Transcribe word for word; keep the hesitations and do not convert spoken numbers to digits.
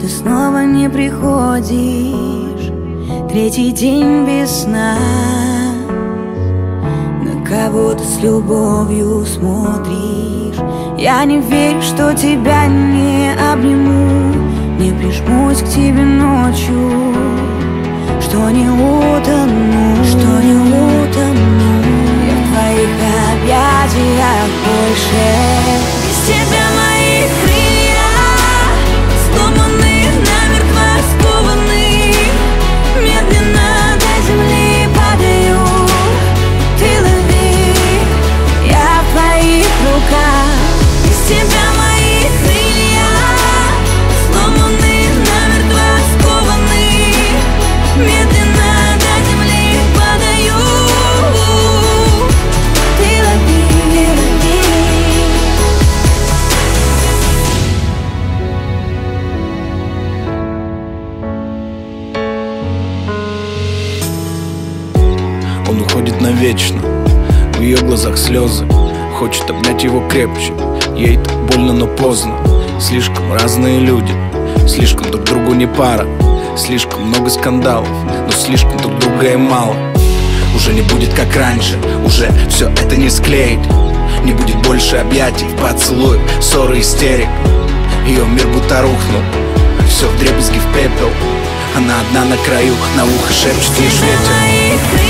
снова не приходишь. Третий день без сна, на кого-то с любовью смотришь. Я не верю, что тебя не обниму, не прижмусь к тебе ночью, что не утону, что не утону я в твоих объятиях больше. Без тебя мои крылья сломаны, намертво скованы, медленно до земли падаю. Ты лови, я в твоих руках. Без тебя мои крылья сломаны, намертво скованы, медленно до земли падаю. Ты лови, лови. Он уходит навечно, в ее глазах слезы. Хочет обнять его крепче, ей так больно, но поздно. Слишком разные люди, слишком друг другу не пара. Слишком много скандалов, но слишком друг друга и мало. Уже не будет как раньше, уже все это не склеить. Не будет больше объятий, поцелуев, ссоры, истерик. Ее мир будто рухнул, все вдребезги в пепел. Она одна на краю, на ухо шепчет лишь ветер.